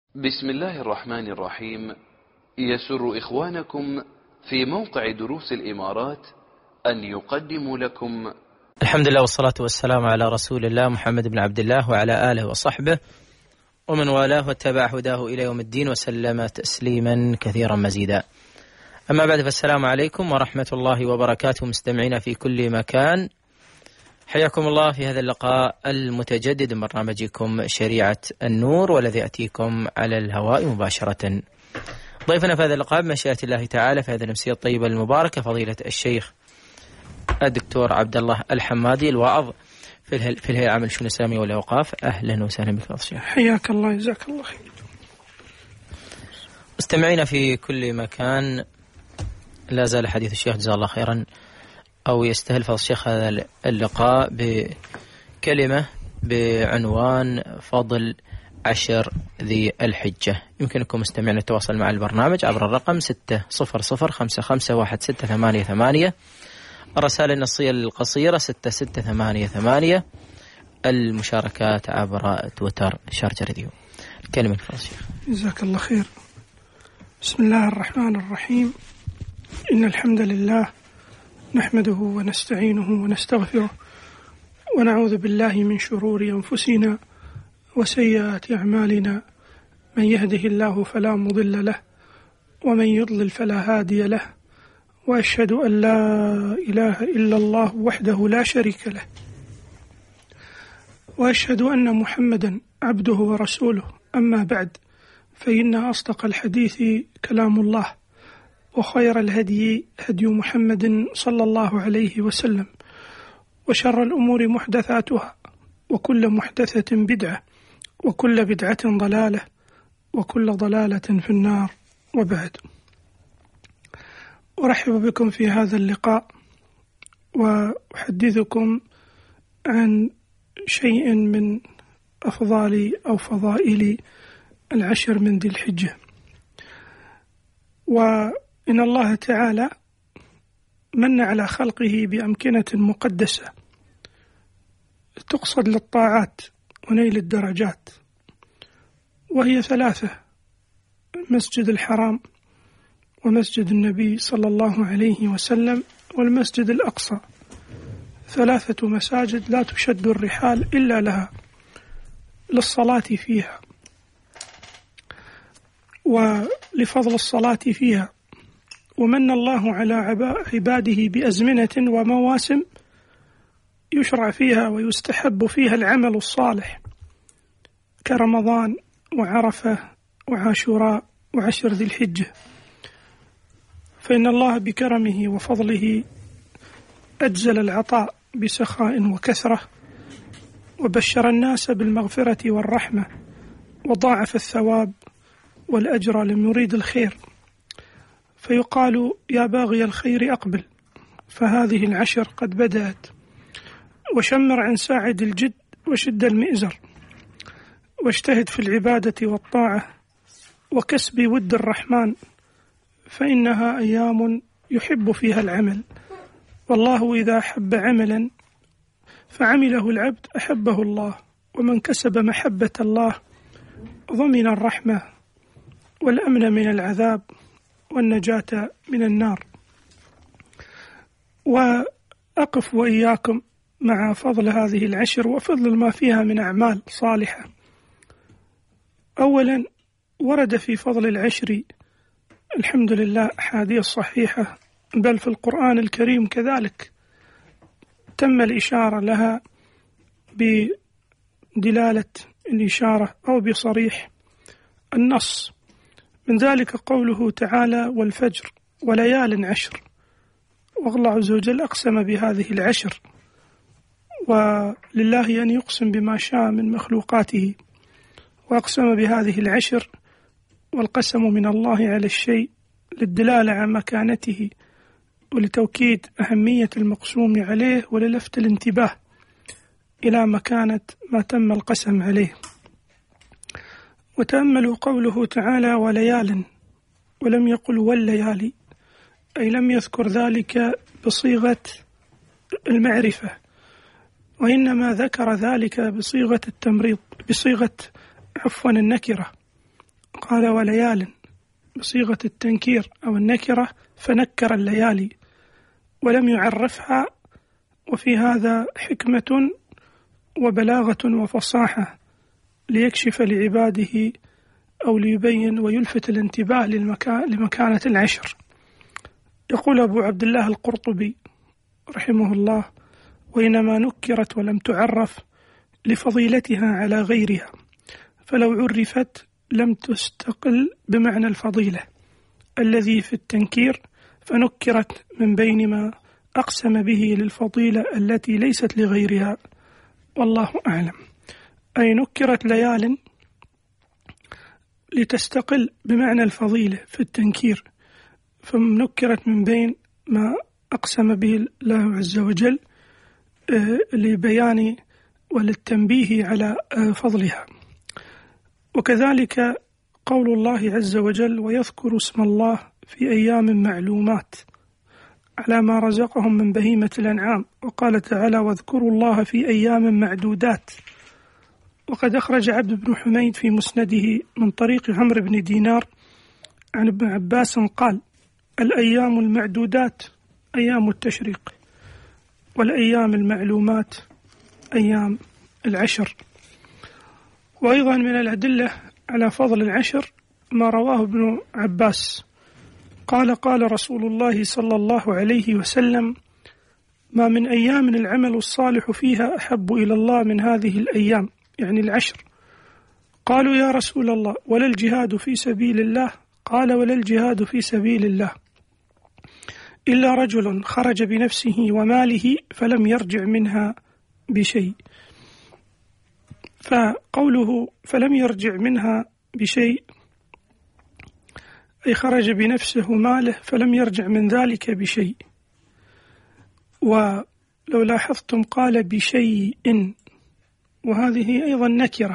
بسم الله الرحمن الرحيم. يسر إخوانكم في موقع دروس الإمارات أن يقدموا لكم الحمد لله والصلاة والسلام على رسول الله محمد بن عبد الله وعلى آله وصحبه ومن والاه واتبع هداه إلى يوم الدين وسلم تسليما كثيرا مزيدا. أما بعد، فالسلام عليكم ورحمة الله وبركاته مستمعين في كل مكان. حياكم الله في هذا اللقاء المتجدد من برنامجكم شريعة النور، والذي يأتيكم على الهواء مباشرة. ضيفنا في هذا اللقاء بمشيئة الله تعالى في هذه الأمسية الطيبة المباركة فضيلة الشيخ الدكتور عبد الله الحمادي، الواعظ في الهيئة العامة للشؤون الإسلامية والأوقاف. أهلا وسهلا بك أخي. حياك الله، جزاك الله خير. مستمعين في كل مكان، لا زال حديث الشيخ جزاه الله خيرا، أو يستهل فضل الشيخ هذا اللقاء بكلمة بعنوان فضل عشر ذي الحجة. يمكنكم مستمعين التواصل مع البرنامج عبر الرقم 600551688، الرسائل النصية القصيرة 6688، المشاركات عبر تويتر شارجة راديو. الكلمة فضل الشيخ. جزاك الله خير. بسم الله الرحمن الرحيم. إن الحمد لله نحمده ونستعينه ونستغفره ونعوذ بالله من شرور أنفسنا وسيئات أعمالنا، من يهده الله فلا مضل له ومن يضلل فلا هادي له، وأشهد أن لا إله إلا الله وحده لا شريك له، وأشهد أن محمدا عبده ورسوله. أما بعد، فإن أصدق الحديث كلام الله، وخير الهدي هدي محمد صلى الله عليه وسلم، وشر الأمور محدثاتها، وكل محدثة بدعة، وكل بدعة ضلالة، وكل ضلالة في النار. وبعد، أرحب بكم في هذا اللقاء، وأحدثكم عن شيء من أفضال أو فضائل العشر من ذي الحجة. وإن الله تعالى من على خلقه بأمكنة مقدسة تقصد للطاعات ونيل الدرجات، وهي ثلاثة: المسجد الحرام، ومسجد النبي صلى الله عليه وسلم، والمسجد الأقصى. ثلاثة مساجد لا تشد الرحال إلا لها للصلاة فيها ولفضل الصلاة فيها. ومن الله على عباده بأزمنة ومواسم يشرع فيها ويستحب فيها العمل الصالح، كرمضان وعرفة وعاشوراء وعشر ذي الحجة. فإن الله بكرمه وفضله أجزل العطاء بسخاء وكثرة، وبشر الناس بالمغفرة والرحمة، وضاعف الثواب والأجر لمريد الخير. فيقال: يا باغي الخير أقبل، فهذه العشر قد بدأت، وشمر عن ساعد الجد وشد المئزر، واجتهد في العبادة والطاعة وكسب ود الرحمن، فإنها أيام يحب فيها العمل، والله إذا أحب عملا فعمله العبد أحبه الله، ومن كسب محبة الله ضمن الرحمة والأمن من العذاب والنجاة من النار. وأقف وإياكم مع فضل هذه العشر وفضل ما فيها من أعمال صالحة. أولا، ورد في فضل العشر الحمد لله أحاديث صحيحة، بل في القرآن الكريم كذلك تم الإشارة لها بدلالة الإشارة أو بصريح النص. من ذلك قوله تعالى: والفجر وليال عشر. والله عز وجل أقسم بهذه العشر، ولله أن يقسم بما شاء من مخلوقاته، وأقسم بهذه العشر، والقسم من الله على الشيء للدلالة على مكانته ولتوكيد أهمية المقسوم عليه وللفت الانتباه إلى مكانة ما تم القسم عليه. وتأملوا قوله تعالى: وليال، ولم يقل والليالي، أي لم يذكر ذلك بصيغة المعرفة، وإنما ذكر ذلك بصيغة التمريض، بصيغة النكرة، قال وليال بصيغة التنكير أو النكرة، فنكر الليالي ولم يعرفها، وفي هذا حكمة وبلاغة وفصاحة ليكشف لعباده أو ليبين ويلفت الانتباه لمكانة العشر. يقول أبو عبد الله القرطبي رحمه الله: وإنما نكرت ولم تعرف لفضيلتها على غيرها، فلو عرفت لم تستقل بمعنى الفضيلة الذي في التنكير، فنكرت من بين ما أقسم به للفضيلة التي ليست لغيرها، والله أعلم. أي نكرت ليال لتستقل بمعنى الفضيلة في التنكير، فنكرت من بين ما أقسم به الله عز وجل لبيان وللتنبيه على فضلها. وكذلك قول الله عز وجل: ويذكر اسم الله في أيام معلومات على ما رزقهم من بهيمة الأنعام. وقال تعالى: واذكروا الله في أيام معدودات. وقد أخرج عبد بن حميد في مسنده من طريق عمرو بن دينار عن ابن عباس قال: الأيام المعدودات أيام التشريق، والأيام المعلومات أيام العشر. وأيضا من الأدلة على فضل العشر ما رواه ابن عباس قال: قال رسول الله صلى الله عليه وسلم: ما من أيام العمل الصالح فيها أحب إلى الله من هذه الأيام، يعني العشر. قالوا: يا رسول الله ولا الجهاد في سبيل الله؟ قال: ولا الجهاد في سبيل الله إلا رجل خرج بنفسه وماله فلم يرجع منها بشيء. فقوله فلم يرجع منها بشيء أي خرج بنفسه وماله فلم يرجع من ذلك بشيء. ولو لاحظتم قال بشيء، وهذه أيضا نكرة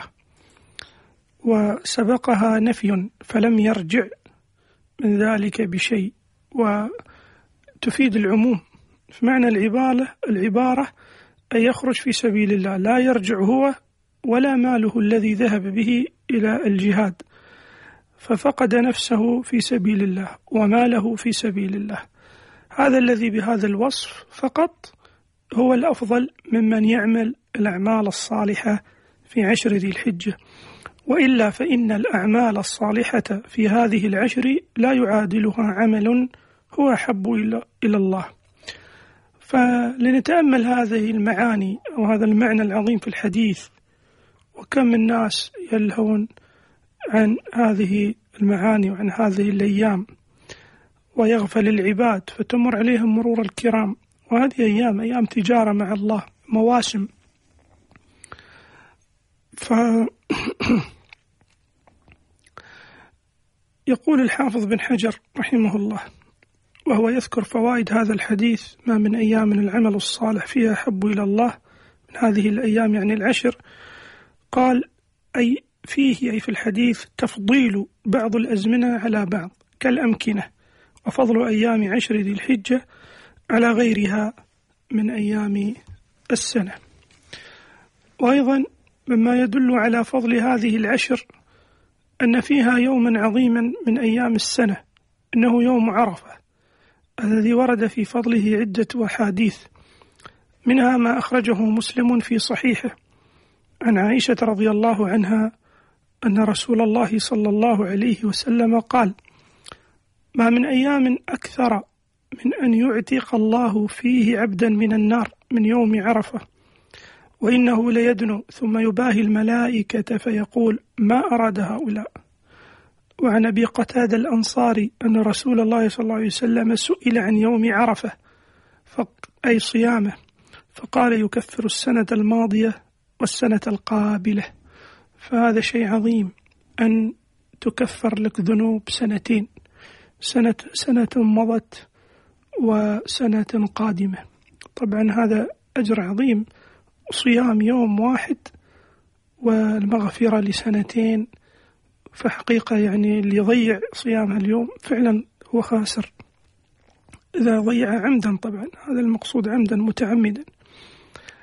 وسبقها نفي، فلم يرجع من ذلك بشيء، وتفيد العموم. في معنى العبارة أن يخرج في سبيل الله، لا يرجع هو ولا ماله الذي ذهب به إلى الجهاد، ففقد نفسه في سبيل الله وماله في سبيل الله. هذا الذي بهذا الوصف فقط هو الأفضل ممن يعمل الأعمال الصالحة في عشر ذي الحجة، وإلا فإن الأعمال الصالحة في هذه العشر لا يعادلها عمل هو أحب إلى الله. فلنتأمل هذه المعاني أو هذا المعنى العظيم في الحديث، وكم من الناس يلهون عن هذه المعاني وعن هذه الأيام ويغفل العباد فتمر عليهم مرور الكرام. وهذه أيام تجارة مع الله، مواسم. يقول الحافظ بن حجر رحمه الله وهو يذكر فوائد هذا الحديث: ما من أيام العمل الصالح فيها أحب إلى الله من هذه الأيام، يعني العشر. قال: أي فيه أي في الحديث تفضيل بعض الأزمنة على بعض كالأمكنة، وفضل أيام عشر ذي الحجة على غيرها من أيام السنة. وأيضا مما يدل على فضل هذه العشر أن فيها يوما عظيما من أيام السنة، إنه يوم عرفة، الذي ورد في فضله عدة أحاديث، منها ما أخرجه مسلم في صحيحه عن عائشة رضي الله عنها أن رسول الله صلى الله عليه وسلم قال: ما من أيام أكثر من أن يعتق الله فيه عبدا من النار من يوم عرفة، وإنه ليدنو ثم يباهي الملائكة فيقول: ما أراد هؤلاء. وعن أبي قتادة الأنصاري أن رسول الله صلى الله عليه وسلم سئل عن يوم عرفة أي صيامه، فقال: يكفر السنة الماضية والسنة القابلة. فهذا شيء عظيم أن تكفر لك ذنوب سنتين، سنة مضت وسنة قادمة. طبعا هذا أجر عظيم، صيام يوم واحد والمغفرة لسنتين. فحقيقة يعني اللي يضيع صيام اليوم فعلا هو خاسر، إذا ضيع عمدا، طبعا هذا المقصود عمدا متعمدا.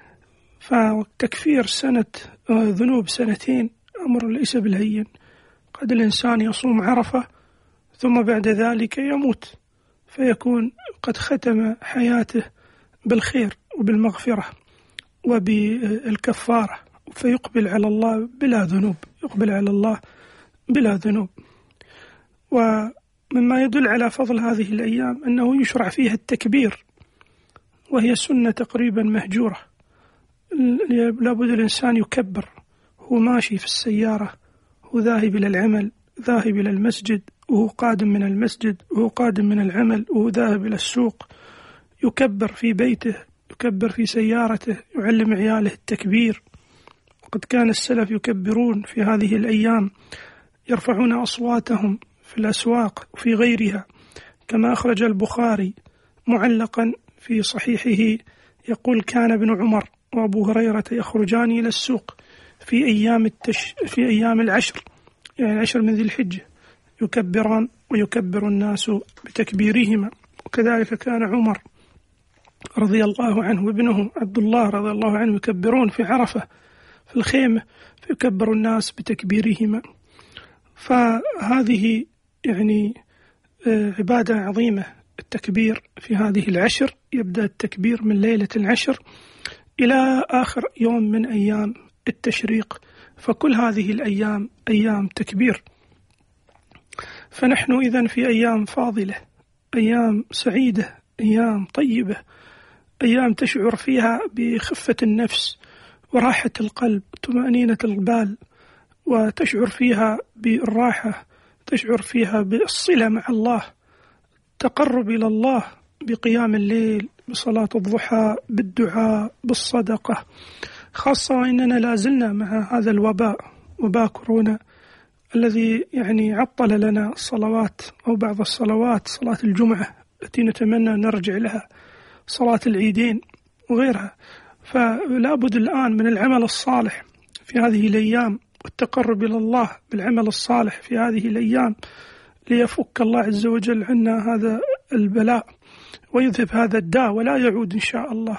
فتكفير سنة ذنوب سنتين أمر ليس بالهين، قد الإنسان يصوم عرفة ثم بعد ذلك يموت، فيكون قد ختم حياته بالخير وبالمغفرة وبالكفارة، فيقبل على الله بلا ذنوب، يقبل على الله بلا ذنوب. ومما يدل على فضل هذه الأيام أنه يشرع فيها التكبير، وهي سنة تقريبا مهجورة. لابد الإنسان يكبر، هو ماشي في السيارة، هو ذاهب إلى العمل، ذاهب إلى المسجد، وهو قادم من المسجد، وهو قادم من العمل، وهو ذاهب إلى السوق، يكبر في بيته، يكبر في سيارته، يعلم عياله التكبير. وقد كان السلف يكبرون في هذه الأيام، يرفعون أصواتهم في الأسواق وفي غيرها، كما أخرج البخاري معلقا في صحيحه يقول: كان ابن عمر وأبو هريرة يخرجان إلى السوق في أيام العشر، يعني 10 من ذي الحجة، يكبران ويكبر الناس بتكبيرهما. وكذلك كان عمر رضي الله عنه وابنه عبد الله رضي الله عنه يكبرون في عرفة في الخيمة، فيكبر الناس بتكبيرهما. فهذه يعني عبادة عظيمة، التكبير في هذه العشر. يبدأ التكبير من ليلة العشر إلى آخر يوم من أيام التشريق، فكل هذه الأيام أيام تكبير. فنحن إذن في أيام فاضلة، أيام سعيدة، أيام طيبة، أيام تشعر فيها بخفة النفس وراحة القلب وطمأنينة البال، وتشعر فيها بالراحة، تشعر فيها بالصلة مع الله، تقرب إلى الله بقيام الليل، بصلاة الضحى، بالدعاء، بالصدقة، خاصة وإننا لازلنا مع هذا الوباء، وباء كورونا الذي يعني عطل لنا الصلوات أو بعض الصلوات، صلاة الجمعة التي نتمنى نرجع لها، صلاة العيدين وغيرها. فلا بد الآن من العمل الصالح في هذه الأيام، والتقرب إلى الله بالعمل الصالح في هذه الأيام، ليفك الله عز وجل عنا هذا البلاء ويذهب هذا الداء ولا يعود إن شاء الله.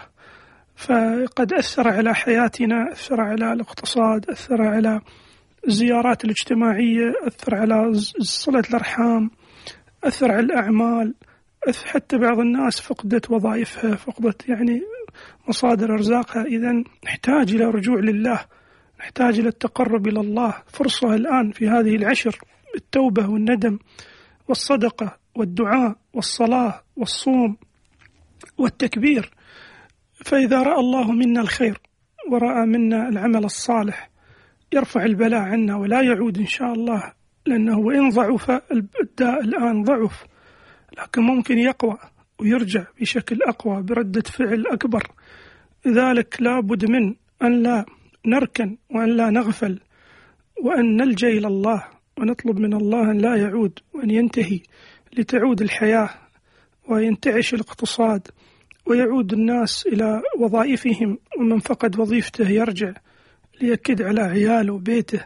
فقد أثر على حياتنا، أثر على الاقتصاد، أثر على الزيارات الاجتماعية، أثر على صلة الأرحام، أثر على الأعمال، حتى بعض الناس فقدت وظائفها، فقدت يعني مصادر أرزاقها. إذن نحتاج إلى رجوع لله، نحتاج إلى التقرب إلى الله. فرصة الآن في هذه العشر، التوبة والندم والصدقة والدعاء والصلاة والصوم والتكبير. فإذا رأى الله منا الخير ورأى منا العمل الصالح يرفع البلاء عنا ولا يعود إن شاء الله، لأنه وإن ضعف الداء الآن ضعف، لكن ممكن يقوى ويرجع بشكل أقوى بردة فعل أكبر. لذلك لا بد من أن لا نركن وأن لا نغفل، وأن نلجأ إلى الله ونطلب من الله أن لا يعود وأن ينتهي، لتعود الحياة وينتعش الاقتصاد ويعود الناس إلى وظائفهم، ومن فقد وظيفته يرجع ليكد على عياله وبيته،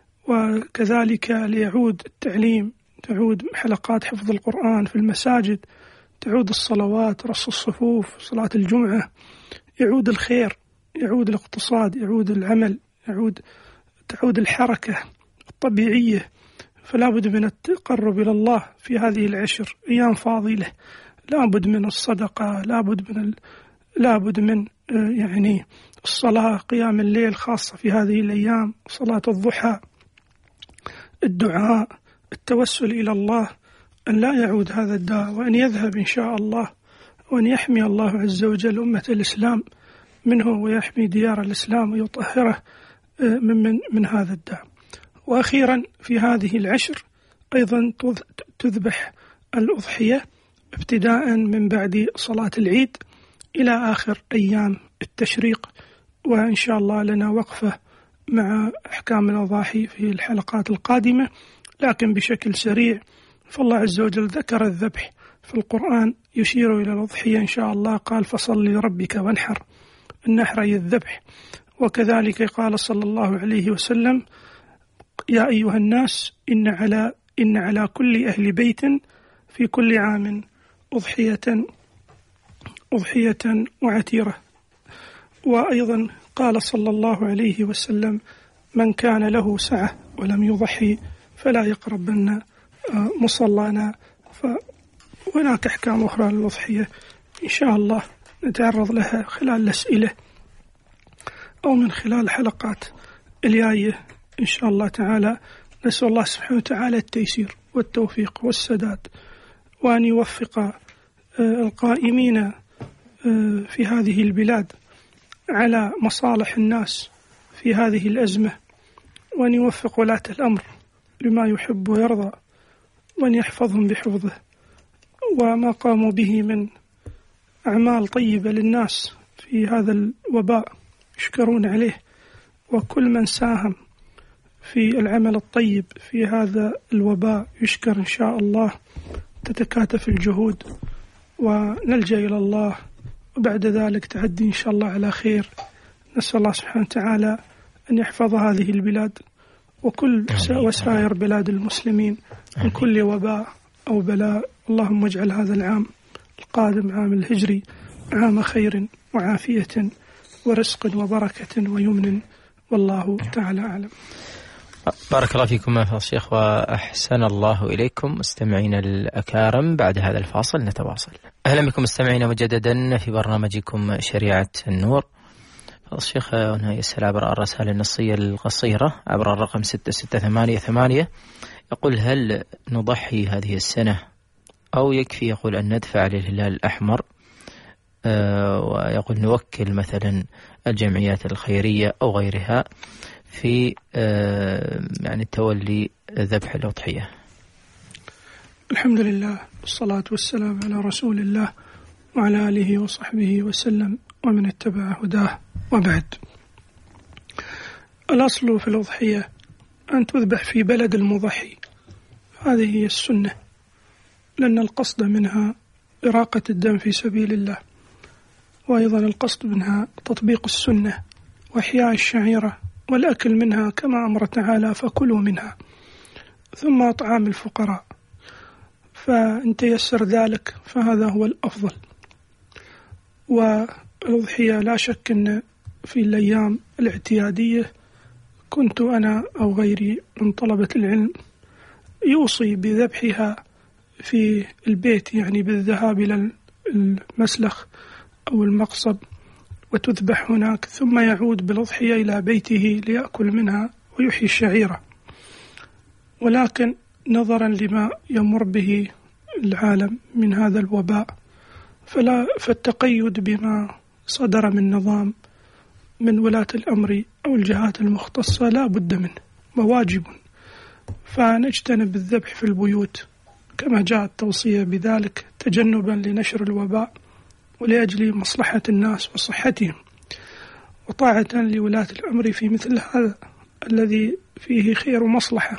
وكذلك ليعود التعليم، تعود حلقات حفظ القرآن في المساجد، تعود الصلوات، رص الصفوف، صلاة الجمعة، يعود الخير، يعود الاقتصاد، يعود العمل، تعود الحركة الطبيعية. فلا بد من التقرب إلى الله في هذه العشر، أيام فاضلة، لا بد من الصدقة، لا بد من يعني الصلاة، قيام الليل خاصة في هذه الأيام، صلاة الضحى، الدعاء، التوسل إلى الله أن لا يعود هذا الداء، وأن يذهب إن شاء الله، وأن يحمي الله عز وجل أمة الإسلام منه، ويحمي ديار الإسلام ويطهره من هذا الداء. وأخيرا في هذه العشر أيضا تذبح الأضحية ابتداء من بعد صلاة العيد إلى آخر أيام التشريق. وإن شاء الله لنا وقفة مع أحكام الأضاحي في الحلقات القادمة، لكن بشكل سريع. فالله عز وجل ذكر الذبح في القرآن يشير إلى الأضحية إن شاء الله، قال: فصل لربك وانحر، النحر أي الذبح. وكذلك قال صلى الله عليه وسلم: يا أيها الناس إن على كل أهل بيت في كل عام أضحية وعتيرة. وأيضا قال صلى الله عليه وسلم: من كان له سعة ولم يضحي فلا يقربن مصلانا. فهناك أحكام أخرى للأضحية إن شاء الله نتعرض لها خلال الأسئلة أو من خلال حلقات الجاية إن شاء الله تعالى. نسأل الله سبحانه وتعالى التيسير والتوفيق والسداد، وأن يوفق القائمين في هذه البلاد على مصالح الناس في هذه الأزمة، وأن يوفق ولاة الأمر لما يحب ويرضى، وأن يحفظهم بحفظه. وما قاموا به من أعمال طيبة للناس في هذا الوباء يشكرون عليه، وكل من ساهم في العمل الطيب في هذا الوباء يشكر إن شاء الله. تتكاتف الجهود ونلجأ إلى الله، وبعد ذلك تعدي إن شاء الله على خير. نسأل الله سبحانه وتعالى أن يحفظ هذه البلاد وكل وسائر بلاد المسلمين من كل وباء أو بلاء. اللهم اجعل هذا العام القادم عام الهجري عام خير وعافية ورزق وبركة ويمن، والله تعالى أعلم. بارك الله فيكم يا الشيخ، وأحسن الله إليكم مستمعين الأكارم. بعد هذا الفاصل نتواصل. أهلا بكم مستمعين مجددا في برنامجكم شريعة النور. الشيخ هنا يسأل عبر الرسائل النصية القصيرة عبر الرقم 6688، يقول: هل نضحي هذه السنة أو يكفي يقول أن ندفع للهلال الأحمر، ويقول نوكل مثلا الجمعيات الخيرية أو غيرها في يعني تولي ذبح الأضحية؟ الحمد لله والصلاة والسلام على رسول الله وعلى آله وصحبه وسلم ومن اتبع هداه، وبعد. الأصل في الأضحية أن تذبح في بلد المضحي، هذه هي السنة، لأن القصد منها إراقة الدم في سبيل الله، وأيضا القصد منها تطبيق السنة وإحياء الشعيرة والأكل منها كما أمر تعالى: فكلوا منها، ثم أطعام الفقراء. فإن تيسر ذلك فهذا هو الأفضل. والأضحية لا شك أن في الأيام الاعتيادية كنت أنا أو غيري من طلبة العلم يوصي بذبحها في البيت، يعني بالذهاب إلى المسلخ أو المقصب وتذبح هناك، ثم يعود بالأضحية إلى بيته ليأكل منها ويحيي الشعيرة. ولكن نظرا لما يمر به العالم من هذا الوباء، فالتقيد بما صدر من نظام من ولاة الأمر أو الجهات المختصة لا بد منه وواجب، فنجتنب الذبح في البيوت كما جاء التوصية بذلك تجنبا لنشر الوباء ولأجل مصلحة الناس وصحتهم، وطاعة لولاة الأمر في مثل هذا الذي فيه خير ومصلحة.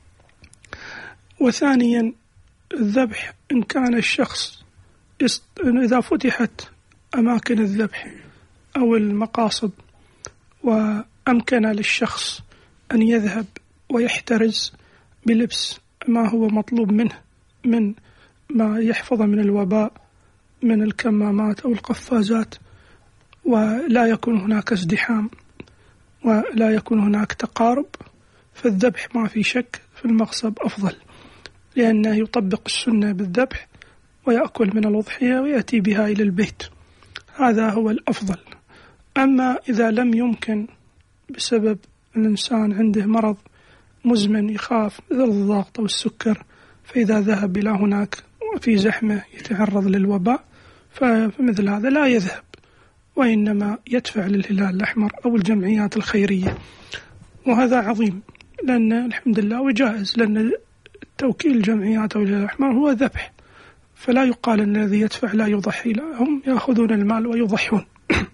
وثانيا الذبح إن كان الشخص إذا فتحت أماكن الذبح أو المقاصد وأمكن للشخص أن يذهب ويحترز بلبس ما هو مطلوب منه من ما يحفظ من الوباء من الكمامات أو القفازات، ولا يكون هناك ازدحام ولا يكون هناك تقارب، فالذبح ما في شك في المقصب أفضل، لأنه يطبق السنة بالذبح ويأكل من الأضحية ويأتي بها إلى البيت، هذا هو الأفضل. أما إذا لم يمكن بسبب الإنسان عنده مرض مزمن يخاف مثل الضغط أو السكر، فإذا ذهب إلى هناك وفي زحمة يتعرض للوباء، فمثل هذا لا يذهب، وإنما يدفع للهلال الأحمر أو الجمعيات الخيرية، وهذا عظيم لأن الحمد لله وجائز، لأن توكيل الجمعيات أو الهلال الأحمر هو ذبح، فلا يقال أن الذي يدفع لا يضحي، لا، هم يأخذون المال ويضحون.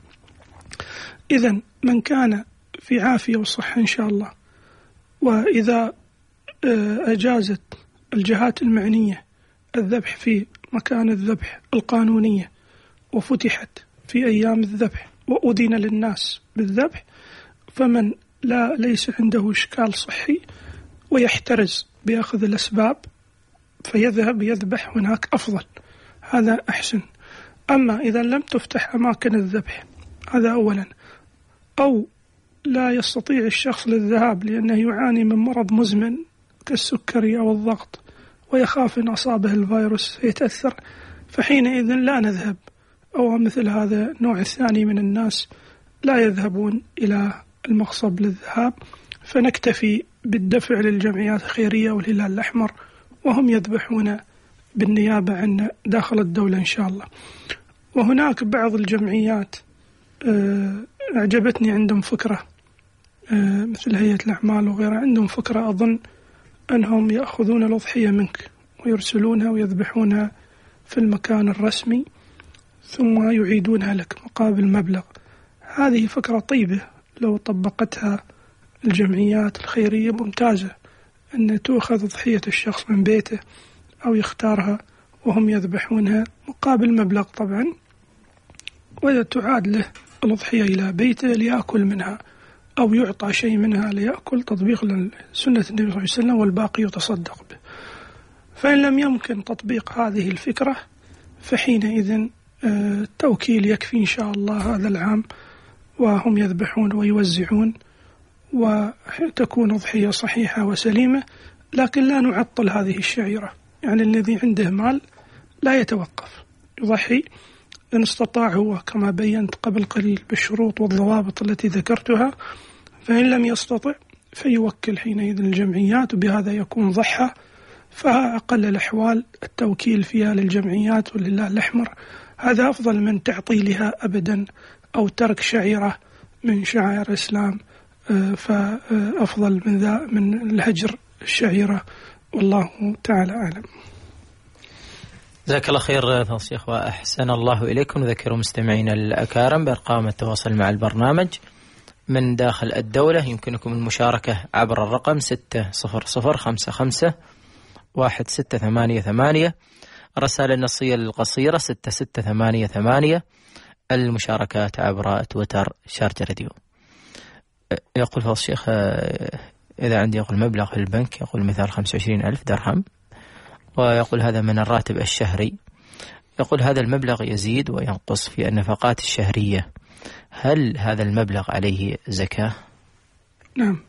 إذن من كان في عافية وصحة إن شاء الله، وإذا أجازت الجهات المعنية الذبح في مكان الذبح القانونية وفتحت في أيام الذبح وأذن للناس بالذبح، فمن ليس عنده إشكال صحي ويحترز بأخذ الأسباب فيذهب يذبح هناك أفضل، هذا أحسن. أما إذا لم تفتح أماكن الذبح، هذا أولا، أو لا يستطيع الشخص للذهاب لأنه يعاني من مرض مزمن كالسكري أو الضغط ويخاف إن أصابه الفيروس يتأثر، فحينئذ لا نذهب. أو مثل هذا النوع الثاني من الناس لا يذهبون إلى المغصب للذهاب، فنكتفي بالدفع للجمعيات الخيرية والهلال الأحمر، وهم يذبحون بالنيابة عن داخل الدولة إن شاء الله. وهناك بعض الجمعيات أعجبتني، عندهم فكرة مثل هيئة الأعمال وغيرها، عندهم فكرة أظن أنهم يأخذون الأضحية منك ويرسلونها ويذبحونها في المكان الرسمي ثم يعيدونها لك مقابل مبلغ. هذه فكرة طيبة لو طبقتها الجمعيات الخيرية ممتازة، أن تأخذ أضحية الشخص من بيته أو يختارها وهم يذبحونها مقابل مبلغ طبعا، وإذا تعاد له الأضحية إلى بيته ليأكل منها أو يعطى شيء منها ليأكل، تطبيق لسنة النبي صلى الله عليه وسلم، والباقي يتصدق به. فإن لم يمكن تطبيق هذه الفكرة فحينئذ التوكيل يكفي إن شاء الله هذا العام، وهم يذبحون ويوزعون وتكون أضحية صحيحة وسليمة. لكن لا نعطل هذه الشعيرة، يعني الذي عنده مال لا يتوقف، يضحي إن استطاع هو كما بينت قبل قليل بالشروط والضوابط التي ذكرتها، فإن لم يستطع فيوكل حينئذ الجمعيات، وبهذا يكون ضحى. فأقل الأحوال التوكيل فيها للجمعيات والهلال الأحمر، هذا أفضل من تعطيلها أبدا أو ترك شعيرة من شعائر الإسلام، فأفضل من الهجر الشعيرة، والله تعالى أعلم. جزاك الله خير فضيلة الشيخ، وأحسن الله إليكم. نذكر مستمعينا الأكارم بأرقام التواصل مع البرنامج من داخل الدولة. يمكنكم المشاركة عبر الرقم 600551688، الرسائل النصية القصيرة 6688، المشاركات عبر تويتر شارجة راديو. يقول فضيلة الشيخ إذا عندي يقول مبلغ في البنك، يقول مثال 25,000 درهم، ويقول هذا من الراتب الشهري، يقول هذا المبلغ يزيد وينقص في النفقات الشهرية، هل هذا المبلغ عليه زكاة؟ نعم،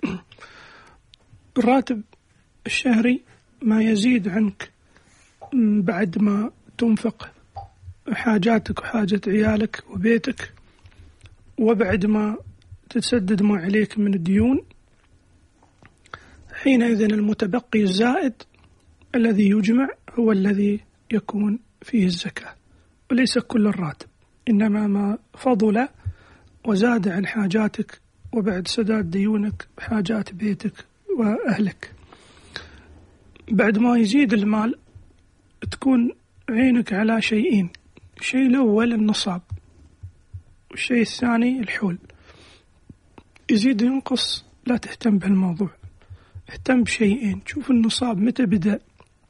الراتب الشهري ما يزيد عنك بعد ما تنفق حاجاتك وحاجة عيالك وبيتك، وبعد ما تسدد ما عليك من الديون، حينئذ المتبقي الزائد الذي يجمع هو الذي يكون فيه الزكاة، وليس كل الراتب، إنما ما فضل وزاد عن حاجاتك وبعد سداد ديونك حاجات بيتك وأهلك. بعد ما يزيد المال تكون عينك على شيئين، الشيء الأول النصاب، والشيء الثاني الحول. يزيد ينقص لا تهتم بالموضوع، اهتم بشيئين. شوف النصاب متى بدأ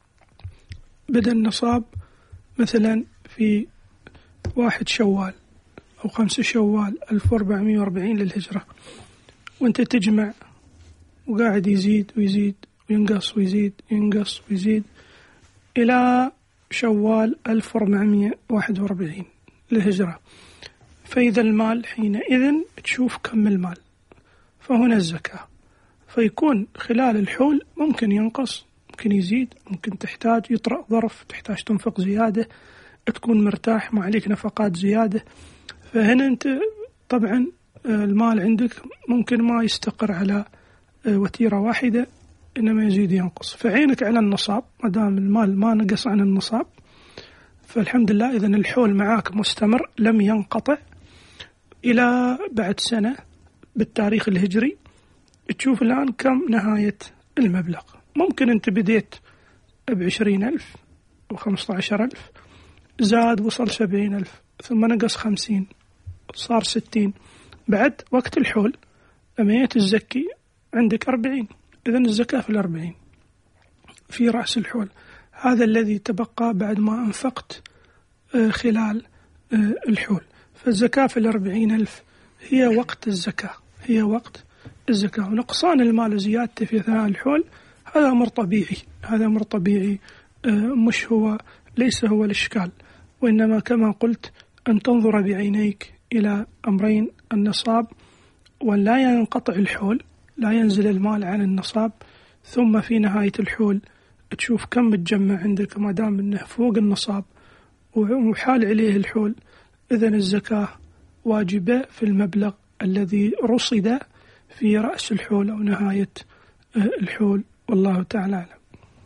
النصاب مثلا في 1 شوال أو 5 شوال 1440 للهجرة، وانت تجمع وقاعد يزيد ويزيد وينقص ويزيد ينقص ويزيد إلى شوال 1441 للهجرة. فإذا المال حينئذ تشوف كم المال، فهنا الزكاة. فيكون خلال الحول ممكن ينقص، ممكن يزيد، ممكن تحتاج يطرأ ظرف، تحتاج تنفق زيادة، تكون مرتاح ما عليك نفقات زيادة. فهنا أنت طبعا المال عندك ممكن ما يستقر على وتيرة واحدة، إنما يزيد ينقص. فعينك على النصاب، ما دام المال ما نقص عن النصاب فالحمد لله. إذن الحول معاك مستمر لم ينقطع إلى بعد سنة بالتاريخ الهجري. تشوف الآن كم نهاية المبلغ. ممكن أنت بديت ب20,000 و15,000، زاد وصل 70,000، ثم نقص 50 صار 60. بعد وقت الحول لما تزكي عندك 40، إذن الزكاة في 40 في رأس الحول. هذا الذي تبقى بعد ما أنفقت خلال الحول. فالزكاة في 40,000 هي وقت الزكاة، هي وقت الزكاة. ونقصان المال وزيادته في أثناء الحول هذا أمر طبيعي، هذا أمر طبيعي، مش هو، ليس هو الإشكال، وإنما كما قلت أن تنظر بعينيك إلى أمرين: النصاب، ولا ينقطع الحول، لا ينزل المال عن النصاب ثم في نهاية الحول تشوف كم متجمع عندك، ما دام أنه فوق النصاب وحال عليه الحول، إذن الزكاة واجبة في المبلغ الذي رصد في رأس الحول أو نهاية الحول، والله تعالى أعلم.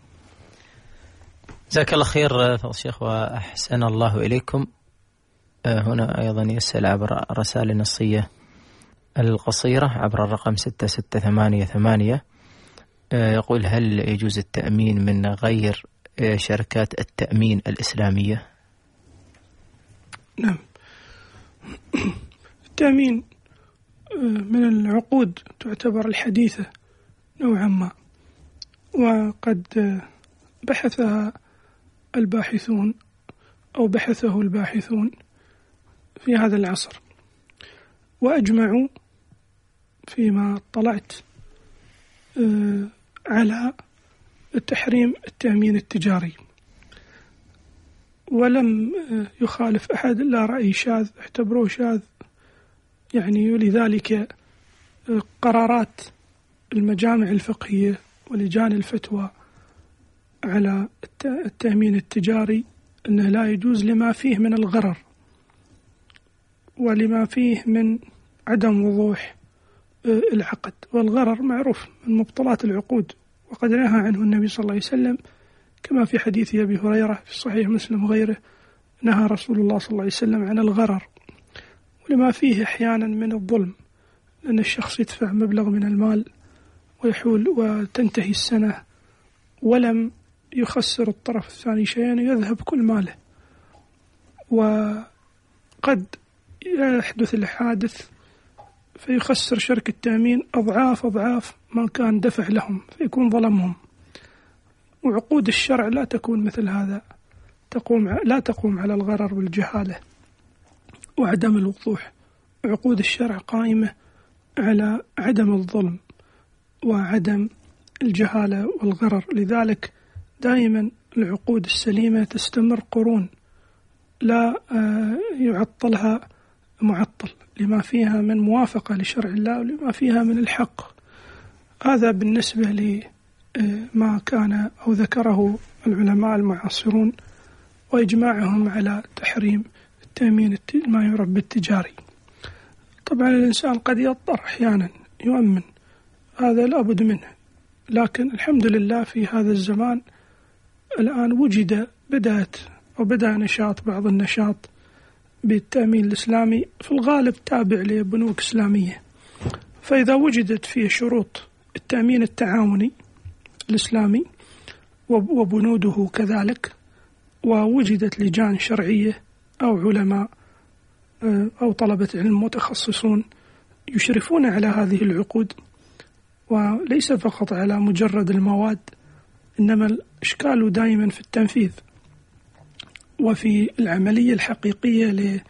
جزاك الله خير فضل الشيخ وأحسن الله إليكم. هنا أيضا يسأل عبر الرسائل النصية القصيرة عبر الرقم 6688، يقول: هل يجوز التأمين من غير شركات التأمين الإسلامية؟ نعم، التأمين من العقود تعتبر الحديثة نوعا ما، وقد بحثها الباحثون أو بحثه الباحثون في هذا العصر، وأجمعوا فيما اطلعت على تحريم التأمين التجاري، ولم يخالف أحد إلا رأي شاذ اعتبروه شاذ يعني. ولذلك قرارات المجامع الفقهية ولجان الفتوى على التأمين التجاري أنه لا يجوز لما فيه من الغرر ولما فيه من عدم وضوح العقد، والغرر معروف من مبطلات العقود، وقد نهى عنه النبي صلى الله عليه وسلم كما في حديث أبي هريرة في صحيح مسلم وغيره، نهى رسول الله صلى الله عليه وسلم عن الغرر ولما فيه أحيانا من الظلم، لأن الشخص يدفع مبلغ من المال ويحول وتنتهي السنة ولم يخسر الطرف الثاني شيئا ويذهب كل ماله، وقد يحدث الحادث فيخسر شركة التأمين أضعاف ما كان دفع لهم، فيكون ظلمهم. وعقود الشرع لا تكون مثل هذا، لا تقوم على الغرر والجهالة وعدم الوضوح. عقود الشرع قائمة على عدم الظلم وعدم الجهالة والغرر، لذلك دائما العقود السليمة تستمر قرون، لا يعطلها معطل لما فيها من موافقة لشرع الله ولما فيها من الحق. هذا بالنسبة لما كان أو ذكره العلماء المعاصرون وإجماعهم على تحريم التأمين ما يعرف بالتجاري. طبعا الإنسان قد يضطر أحيانا يؤمن، هذا لابد منه، لكن الحمد لله في هذا الزمان الآن بدأ نشاط، بعض النشاط بالتأمين الإسلامي في الغالب تابع لبنوك إسلامية، فإذا وجدت فيه شروط التأمين التعاوني الإسلامي وبنوده كذلك، ووجدت لجان شرعية أو علماء أو طلبة علم متخصصون يشرفون على هذه العقود، وليس فقط على مجرد المواد، إنما الإشكال دائما في التنفيذ وفي العملية الحقيقية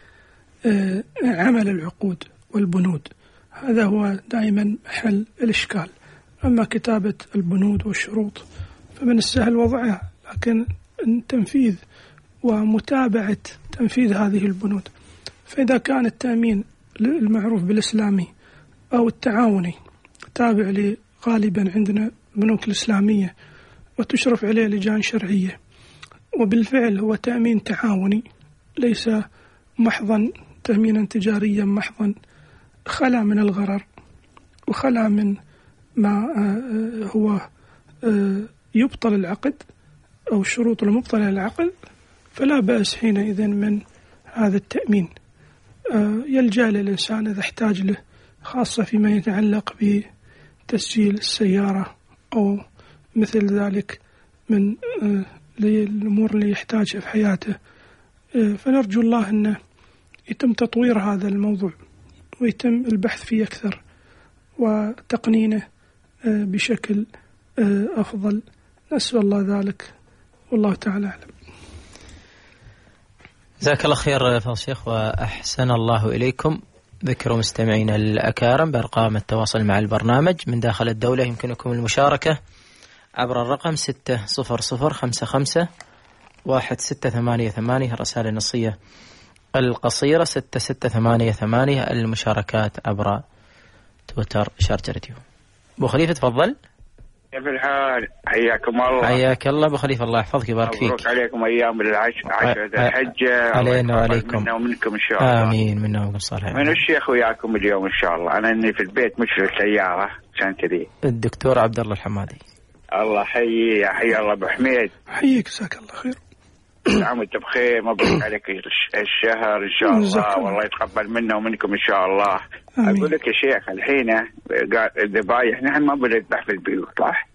لعمل العقود والبنود، هذا هو دائما حل الإشكال. أما كتابة البنود والشروط فمن السهل وضعها، لكن التنفيذ ومتابعة تنفيذ هذه البنود. فإذا كان التأمين المعروف بالإسلامي أو التعاوني تابع غالبا عندنا بنوك الإسلامية وتشرف عليه لجان شرعية، وبالفعل هو تأمين تعاوني ليس محضا تأمينا تجاريا محضا، خلا من الغرر وخلا من ما هو يبطل العقد أو الشروط المبطلة للعقد، فلا بأس حينئذ من هذا التأمين. يلجأ للإنسان إذا احتاج له، خاصة فيما يتعلق بتسجيل السيارة أو مثل ذلك من الأمور اللي يحتاجها في حياته. فنرجو الله أنه يتم تطوير هذا الموضوع ويتم البحث فيه أكثر وتقنينه بشكل أفضل، نسأل الله ذلك والله تعالى أعلم. جزاك الله خير فضل الشيخ وأحسن الله إليكم. ذكروا مستمعينا الأكارم بأرقام التواصل مع البرنامج من داخل الدولة، يمكنكم المشاركة عبر الرقم 600551688 الرسالة النصية القصيرة 6688 المشاركات عبر تويتر شارجة راديو. أبو خليفة تفضل. كيف الحال؟ حياكم الله. حياك الله أبو خليفة، الله يحفظك ويبارك فيك. مبروك عليكم أيام عشر الحج. علينا وعليكم. منا ومنكم إن شاء الله. آمين. منا ومنكم صالح. من الشيخ وياكم اليوم إن شاء الله. أنا إني في البيت مش في السيارة عشان كذي. الدكتور عبد الله الحمادي. الله حي الله أبو حميد. حيك جزاك الله خير. نعم أنت بخير. مبروك عليك الشهر إن شاء الله، والله يتقبل منا ومنكم إن شاء الله. آمين. أقول لك يا شيخ الحين الذبايح نحن ما بنذبح في البيوت صح؟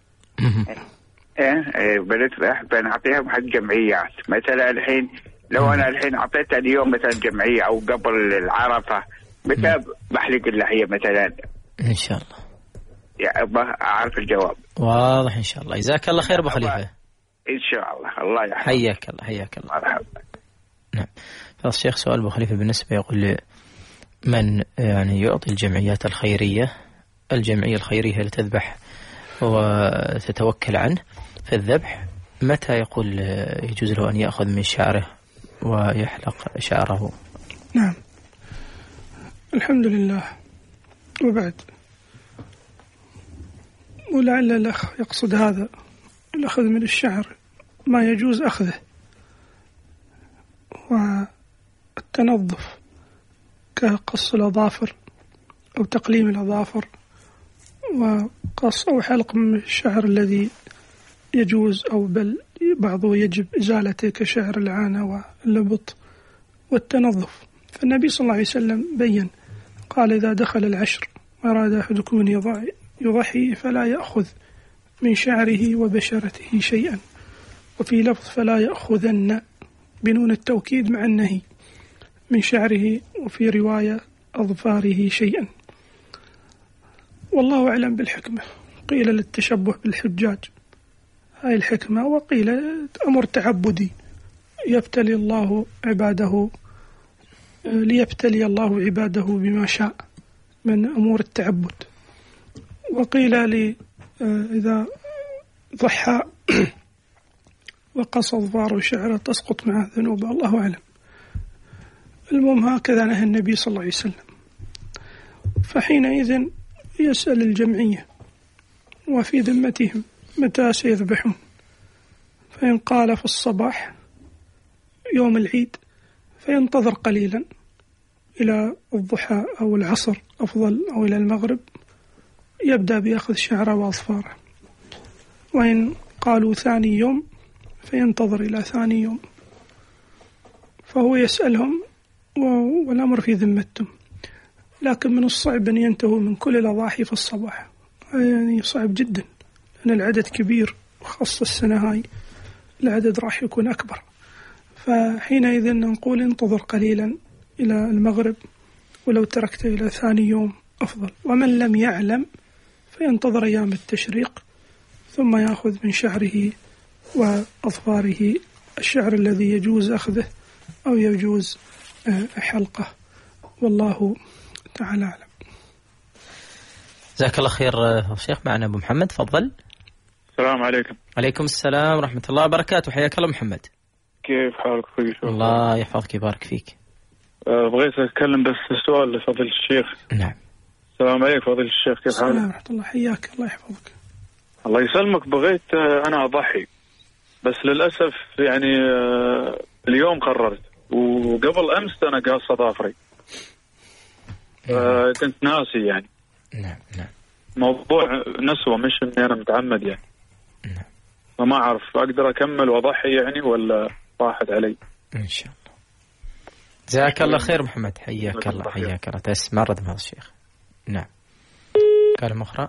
بنذبح بنعطيها حق جمعيات. مثلا الحين لو أنا الحين أعطيتها اليوم مثلا جمعية أو قبل العرفة، متى بحلق اللحية مثلا؟ إن شاء الله. يا أبا أعرف الجواب. واضح إن شاء الله. جزاك الله خير أبو خليفة. إن شاء الله. الله يحفظك. حياك الله. حياك الله. مرحبا. نعم. فالشيخ سؤال أبو خليفة بالنسبة يقول من يعني يعطي الجمعيات الخيرية، الجمعية الخيرية اللي تذبح وتتوكل عنه في الذبح، متى يقول يجوز له أن يأخذ من شعره ويحلق شعره؟ نعم. الحمد لله. وبعد، ولعل الأخ يقصد هذا الأخذ من الشعر ما يجوز أخذه، والتنظف كقص الأظافر أو تقليم الأظافر وقص أو حلق من الشعر الذي يجوز، أو بل بعضه يجب إزالته كشعر العانة واللبط والتنظف. فالنبي صلى الله عليه وسلم بين قال إذا دخل العشر وأراد أحدكم أن يضحي فلا يأخذ من شعره وبشرته شيئا، وفي لفظ فلا يأخذن بنون التوكيد مع النهي من شعره، وفي رواية أظفاره شيئا. والله أعلم بالحكمة. قيل للتشبه بالحجاج، هاي الحكمة، وقيل أمر تعبدي يبتلي الله عباده، ليبتلي الله عباده بما شاء من أمور التعبد. وقيل لي إذا ضحى وقص أظفاره وشعره تسقط معه ذنوبه، الله أعلم. المهم هكذا نهى النبي صلى الله عليه وسلم. فحينئذ يسأل الجمعية وفي ذمتهم متى سيذبحون، فإن قال في الصباح يوم العيد فينتظر قليلا إلى الضحى أو العصر أفضل أو إلى المغرب، يبدأ بأخذ شعره وأظفاره. وإن قالوا ثاني يوم فينتظر إلى ثاني يوم. فهو يسألهم والأمر في ذمتهم، لكن من الصعب أن ينتهوا من كل الأضاحي في الصباح، يعني صعب جدا لأن العدد كبير، وخاصة السنة هاي العدد راح يكون أكبر. فحينئذ نقول انتظر قليلا إلى المغرب، ولو تركته إلى ثاني يوم أفضل. ومن لم يعلم فينتظر أيام التشريق ثم يأخذ من شعره وأظفاره الشعر الذي يجوز أخذه أو يجوز حلقه، والله تعالى أعلم. جزاك الله خير شيخ. معنا أبو محمد، تفضل. السلام عليكم. عليكم السلام ورحمة الله وبركاته. حياك الله محمد. كيف حالك أخوي؟ الله يحفظك يبارك فيك. بغيت أتكلم بس سؤال لفضيلة الشيخ. نعم. السلام عليكم فضيلة الشيخ، كيف حالك؟ السلام ورحمة الله. حياك الله يحفظك. الله يسلمك. بغيت أنا أضحي، بس للأسف يعني اليوم قررت، وقبل أمس أنا قاص أظافري، كنت ناسي يعني. نعم. موضوع نسوة، مش إني أنا متعمد يعني. نعم. فما أعرف أقدر أكمل وأضحي يعني ولا راحت علي؟ إن شاء الله. جزاك الله خير محمد. حياك الله. حياك الله. تسمع رد هذا الشيخ. نعم. كلمة أخرى.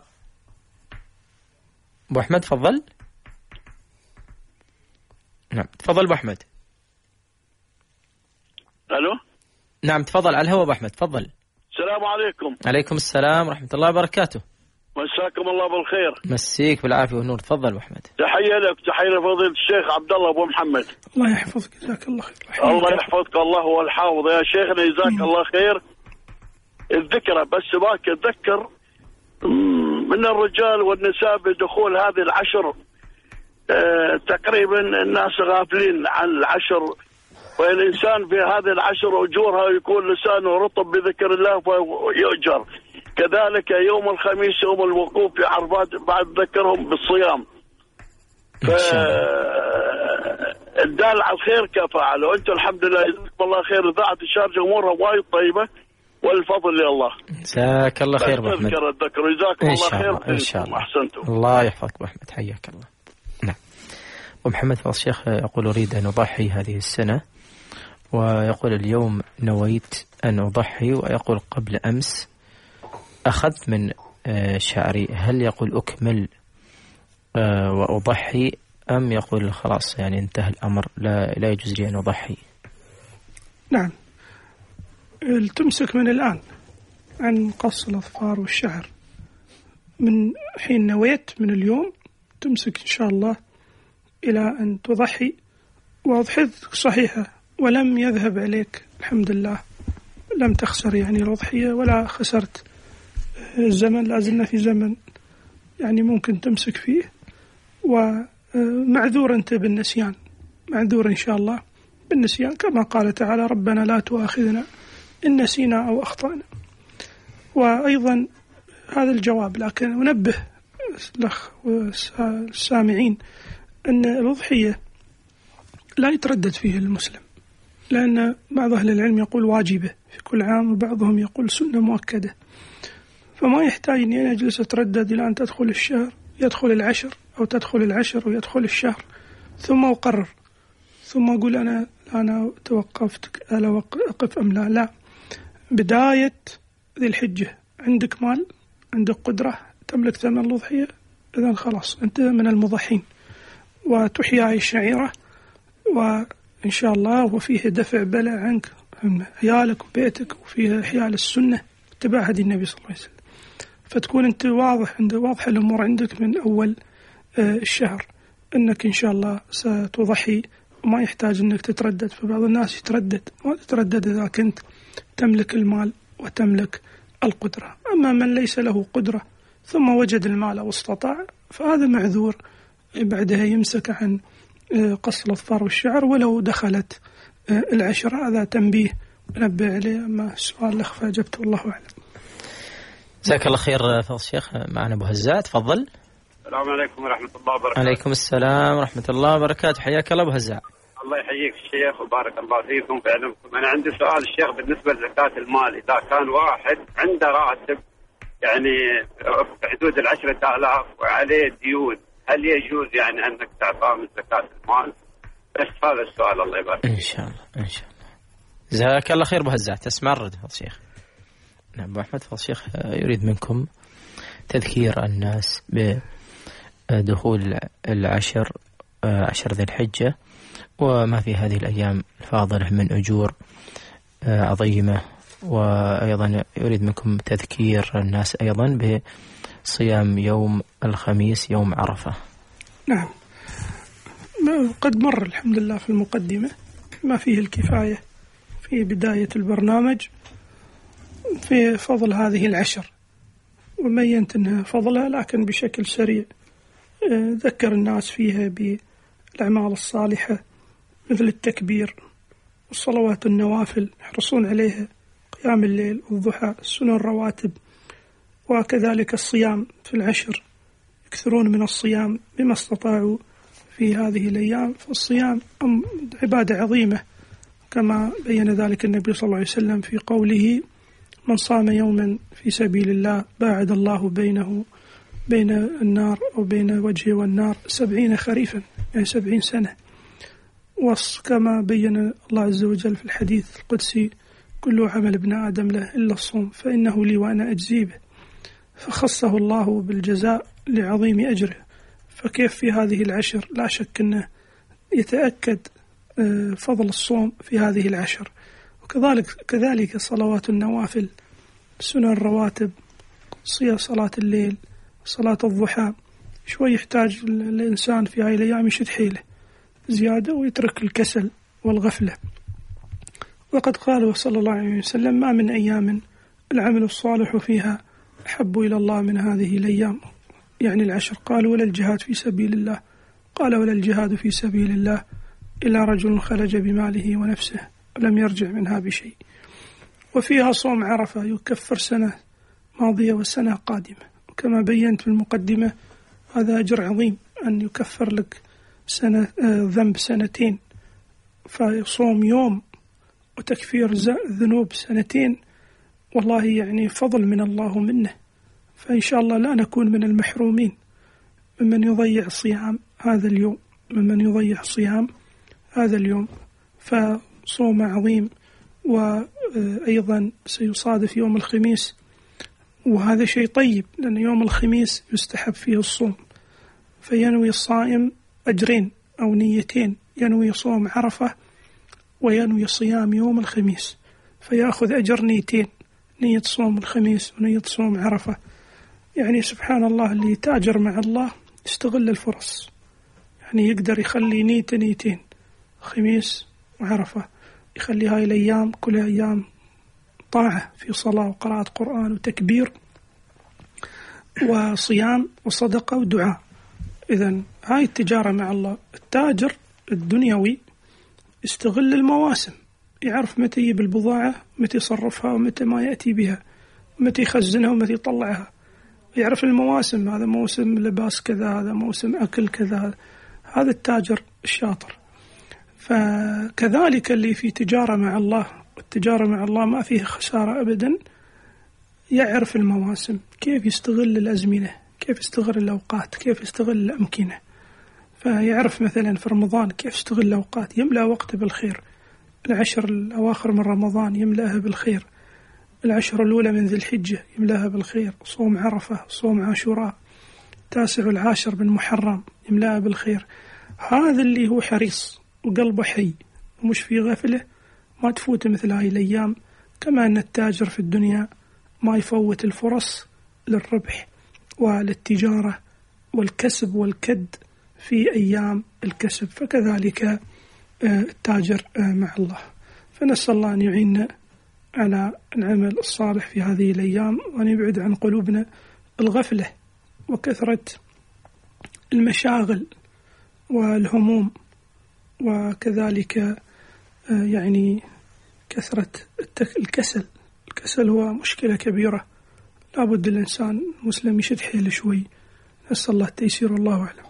أبو أحمد تفضل. نعم تفضل أبو أحمد. ألو. نعم تفضل على الهواء أبو أحمد، تفضل. السلام عليكم. عليكم السلام ورحمة الله وبركاته. مساكم الله بالخير. مسيك بالعافية والنور. تفضل أبو أحمد. تحية لك، تحية لفضيلة الشيخ عبد الله أبو محمد. الله يحفظك. جزاك الله خير. الله يحفظك. الله هو الحافظ يا شيخنا، جزاك الله خير. الذكرى بس باك أتذكر من الرجال والنساء بدخول هذه العشر، تقريبا الناس غافلين عن العشر، والإنسان في هذه العشر أجورها يكون لسانه رطب بذكر الله فيؤجر. كذلك يوم الخميس يوم الوقوف في عرفات بعد ذكرهم بالصيام. الدال على الخير كفاعل، وانتم الحمد لله جزاكم الله خير. اذاعه الشارجه امورها وايد طيبه والفضل لله. جزاك الله خير ابو احمد. الذكر جزاكم الله خير. ان شاء الله. احسنتم. الله يحفظك ابو احمد، حياك الله. نعم. ومحمد فضل الشيخ يقول اريد ان اضحي هذه السنه، ويقول اليوم نويت ان اضحي، ويقول قبل امس اخذت من شعري، هل يقول اكمل واضحي ام يقول خلاص يعني انتهى الامر لا يجوز لي ان اضحي؟ نعم، تمسك من الآن عن قص الأظفار والشعر، من حين نويت من اليوم تمسك إن شاء الله إلى أن تضحي، وأضحيتك صحيحة ولم يذهب عليك الحمد لله، لم تخسر يعني الأضحية ولا خسرت الزمن، لازلنا في زمن يعني ممكن تمسك فيه، ومعذور أنت بالنسيان، معذور إن شاء الله بالنسيان، كما قال تعالى ربنا لا تؤاخذنا إن نسينا أو أخطأنا. وأيضا هذا الجواب، لكن أنبه الأخ والسامعين أن الأضحية لا يتردد فيه المسلم، لأن بعض أهل العلم يقول واجبة في كل عام، وبعضهم يقول سنة مؤكدة، فما يحتاج أن أجلس أتردد إلى أن تدخل الشهر يدخل العشر، أو تدخل العشر ويدخل الشهر ثم أقرر، ثم أقول أنا توقفت ألا أقف أم لا. لا، بداية ذي الحجة عندك مال، عندك قدرة، تملك ثمن الأضحية، إذن خلاص أنت من المضحين، وتحيي هاي الشعيرة، وإن شاء الله وفيه دفع بلاء عنك عن عيالك وبيتك، وفيه إحياء للسنة اتباع هدي النبي صلى الله عليه وسلم، فتكون أنت واضح الأمور عندك من أول الشهر أنك إن شاء الله ستضحي، وما يحتاج أنك تتردد. فبعض الناس يتردد، ما تتردد إذا كنت تملك المال وتملك القدرة. أما من ليس له قدرة ثم وجد المال أو استطاع فهذا معذور، بعدها يمسك عن قص الأظفار والشعر ولو دخلت العشرة. هذا تنبيه نبه عليه. أما السؤال الأخ فأجبته، والله أعلم. جزاك الله خير فضل الشيخ. معنا أبو هزاع، تفضل. السلام عليكم ورحمة الله وبركاته. عليكم السلام ورحمة الله وبركاته، حياك الله أبو هزاع. الله يحييك الشيخ وبارك الله فيكم في علمكم. أنا عندي سؤال الشيخ بالنسبة لزكاة المال. إذا كان واحد عنده راتب يعني في حدود 10,000 وعليه ديون، هل يجوز يعني أنك تعطاه من زكاة المال؟ بس هذا السؤال، الله يبارك. إن شاء الله إن شاء الله. جزاك الله خير أبو هزاع. تسمع الرد فضل الشيخ. نعم أبو أحمد فضل الشيخ يريد منكم تذكير الناس بدخول العشر ذي الحجة وما في هذه الأيام الفاضلة من أجور عظيمة، وأيضا يريد منكم تذكير الناس أيضا بصيام يوم الخميس يوم عرفة. نعم، قد مر الحمد لله في المقدمة ما فيه الكفاية في بداية البرنامج في فضل هذه العشر، وبينت أنها فضلها، لكن بشكل سريع ذكر الناس فيها بالأعمال الصالحة مثل التكبير والصلوات النوافل، يحرصون عليها، قيام الليل والضحى، السنن الرواتب، وكذلك الصيام في العشر، يكثرون من الصيام بما استطاعوا في هذه الأيام. فالصيام عبادة عظيمة كما بين ذلك النبي صلى الله عليه وسلم في قوله من صام يوما في سبيل الله باعد الله بين النار أو بين وجهه والنار 70 خريفا، يعني 70 سنة. وكما بين الله عز وجل في الحديث القدسي كل عمل ابن آدم له إلا الصوم فإنه لي وأنا أجزي به، فخصه الله بالجزاء لعظيم أجره. فكيف في هذه العشر؟ لا شك أنه يتأكد فضل الصوم في هذه العشر. وكذلك صلوات النوافل، سنن الرواتب، صلاة الليل، صلاة الضحى، شوي يحتاج الإنسان في هذه الأيام يشد حيله زيادة ويترك الكسل والغفلة. وقد قال صلى الله عليه وسلم ما من أيام العمل الصالح فيها أحب إلى الله من هذه الأيام، يعني العشر. قال ولا الجهاد في سبيل الله، قال ولا الجهاد في سبيل الله إلا رجل خرج بماله ونفسه ولم يرجع منها بشيء. وفيها صوم عرفة يكفر سنة ماضية وسنة قادمة. وكما بينت في المقدمة هذا أجر عظيم أن يكفر لك ذنب سنتين، فيصوم يوم وتكفير ذنوب سنتين، والله يعني فضل من الله ومنه. فإن شاء الله لا نكون من المحرومين ممن يضيع صيام هذا اليوم، فصوم عظيم. وأيضا سيصادف يوم الخميس، وهذا شيء طيب لأن يوم الخميس يستحب فيه الصوم، فينوي الصائم أجرين أو نيتين، ينوي صوم عرفة وينوي صيام يوم الخميس، فيأخذ أجر نيتين، نية صوم الخميس ونية صوم عرفة. يعني سبحان الله، اللي تاجر مع الله يستغل الفرص، يعني يقدر يخلي نيتين، خميس وعرفة، يخلي هاي الأيام كلها أيام طاعة في صلاة وقراءة قرآن وتكبير وصيام وصدقة ودعاء. إذن هاي التجارة مع الله. التاجر الدنيوي يستغل المواسم، يعرف متى يجيب البضاعة، متى يصرفها، ومتى ما يأتي بها، متى يخزنها ومتى يطلعها، يعرف المواسم، هذا موسم لباس كذا، هذا موسم أكل كذا. هذا التاجر الشاطر. فكذلك اللي في تجارة مع الله، والتجارة مع الله ما فيه خسارة أبدا، يعرف المواسم، كيف يستغل الأزمنة، كيف يستغل الأوقات، كيف يستغل الأمكنة. فيعرف مثلا في رمضان كيف يستغل الأوقات، يملأ وقته بالخير. العشر الأواخر من رمضان يملأها بالخير، العشر الأولى من ذي الحجة يملأها بالخير، صوم عرفة، صوم عاشوراء، 9 والعاشر من محرم يملأها بالخير. هذا اللي هو حريص وقلبه حي ومش في غفلة، ما تفوت مثل هاي الأيام. كما أن التاجر في الدنيا ما يفوت الفرص للربح وللتجارة والكسب والكد في أيام الكسب، فكذلك التاجر مع الله. فنسأل الله أن يعيننا على العمل الصالح في هذه الأيام، وأن يبعد عن قلوبنا الغفلة وكثرة المشاغل والهموم، وكذلك يعني كثرة الكسل. الكسل هو مشكلة كبيرة، لابد الإنسان المسلم يشد حيله شوي. نسأل الله التيسير، والله أعلم.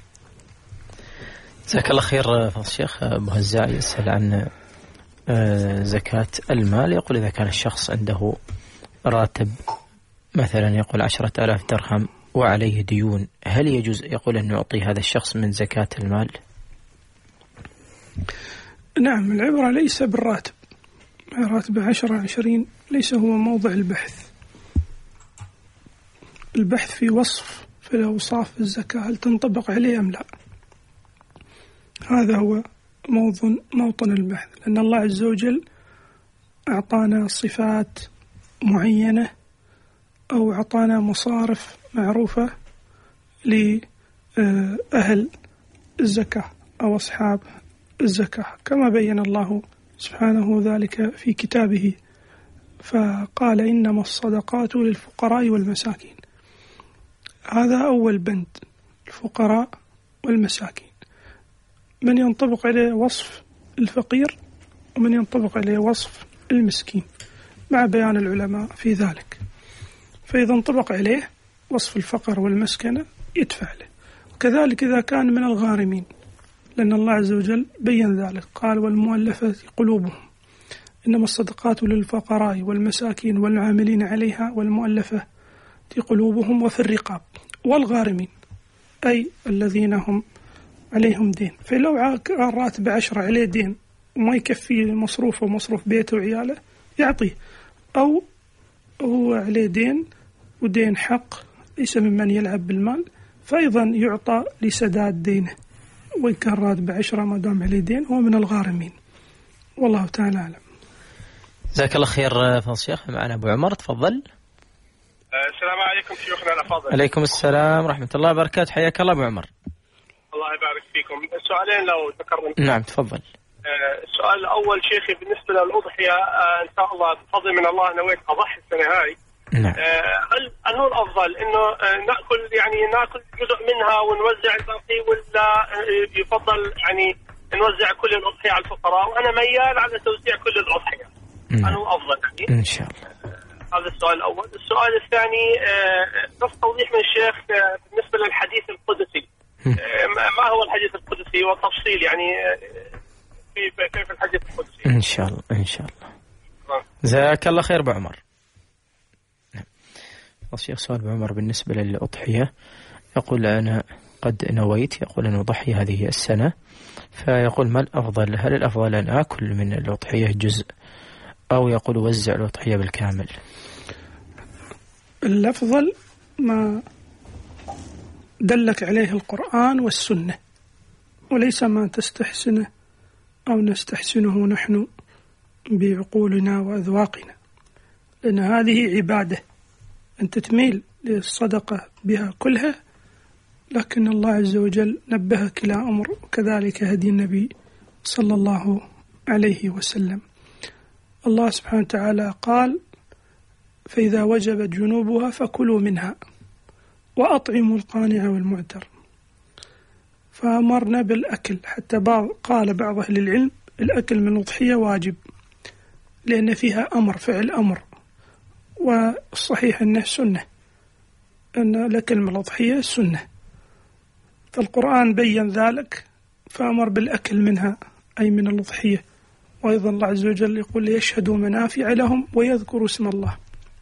جزاك الله خير فضل الشيخ. أبو هزاع يسأل عن زكاة المال، يقول إذا كان الشخص عنده راتب مثلا يقول 10,000 درهم وعليه ديون، هل يجوز يقول أن يعطي هذا الشخص من زكاة المال؟ نعم، العبرة ليس بالراتب، راتب 10-20 ليس هو موضع البحث. البحث في وصف في الأوصاف الزكاة، هل تنطبق عليه أم لا، هذا هو موطن البحث. لأن الله عز وجل أعطانا صفات معينة أو أعطانا مصارف معروفة لأهل الزكاة أو أصحاب الزكاة، كما بين الله سبحانه ذلك في كتابه، فقال إنما الصدقات للفقراء والمساكين. هذا أول بند، الفقراء والمساكين، من ينطبق عليه وصف الفقير ومن ينطبق عليه وصف المسكين، مع بيان العلماء في ذلك. فإذا انطبق عليه وصف الفقر والمسكنة يدفع له. وكذلك إذا كان من الغارمين، لأن الله عز وجل بين ذلك، قال والمؤلفة قلوبهم، إنما الصدقات للفقراء والمساكين والعاملين عليها والمؤلفة قلوبهم وفي الرقاب والغارمين، أي الذين هم عليهم دين. فلو راتب 10 عليه دين وما يكفي مصروفه ومصروف بيته وعياله يعطيه، أو هو عليه دين ودين حق ليس ممن يلعب بالمال، فأيضا يعطى لسداد دينه، وإن كان راتب 10 ما دام عليه دين هو من الغارمين، والله تعالى أعلم. جزاك الله خير فضل الشيخ. معنا أبو عمر، تفضل. السلام عليكم شيخنا الأفاضل. عليكم السلام ورحمة الله وبركاته، حياك الله أبو عمر. الله يبارك فيكم. سؤالين لو تكرمت. نعم تفضل. السؤال الأول شيخي بالنسبة للأضحية، إن شاء الله بفضل من الله نويت أضحي السنة هاي. نعم. هل هو الأفضل إنه نأكل جزء منها ونوزع الباقي، ولا يفضل نوزع كل الأضحية على الفقراء؟ وأنا ميال على توزيع كل الأضحية. هل هو أفضل إن شاء الله. هذا السؤال الأول. السؤال الثاني بس توضيح من الشيخ بالنسبة للحديث القدسي. ما هو الحديث القدسي والتفصيل يعني كيف الحديث القدسي؟ إن شاء الله إن شاء الله. جزاك الله خير أبو عمر. الشيخ سؤال أبو عمر بالنسبة للأضحية، يقول أنا قد نويت، يقول أن أضحي هذه السنة، فيقول ما الأفضل؟ هل الأفضل أن آكل من الأضحية جزء أو يقول وزع الأضحية بالكامل؟ الأفضل ما دلك عليه القرآن والسنة، وليس ما تستحسنه أو نستحسنه نحن بعقولنا وأذواقنا، لأن هذه عبادة أنت تميل للصدقة بها كلها، لكن الله عز وجل نبهك إلى أمر، وكذلك هدي النبي صلى الله عليه وسلم. الله سبحانه وتعالى قال فإذا وجبت جنوبها فكلوا منها وأطعموا القانع والمعتر، فأمرنا بالأكل، حتى قال بعض أهل العلم الأكل من الأضحية واجب لأن فيها أمر، فعل أمر، والصحيح أنه سنة، أن الأكل من الأضحية سنة، فالقرآن بيّن ذلك فأمر بالأكل منها أي من الأضحية. وأيضا الله عز وجل يقول ليشهدوا منافع لهم ويذكروا اسم الله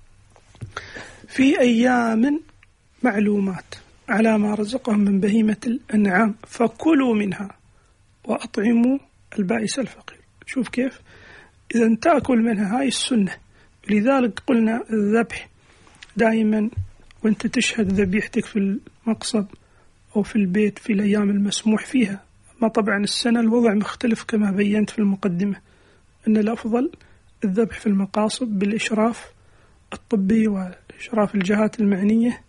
في أيام معلومات على ما رزقهم من بهيمة الأنعام فكلوا منها وأطعموا البائس الفقير. شوف كيف إذا تأكل منها، هاي السنة. لذلك قلنا الذبح دائما وانت تشهد ذبيحتك في المقصد أو في البيت في الأيام المسموح فيها، ما طبعا السنة الوضع مختلف كما بينت في المقدمة، أن الأفضل الذبح في المقاصد بالإشراف الطبي وإشراف الجهات المعنية،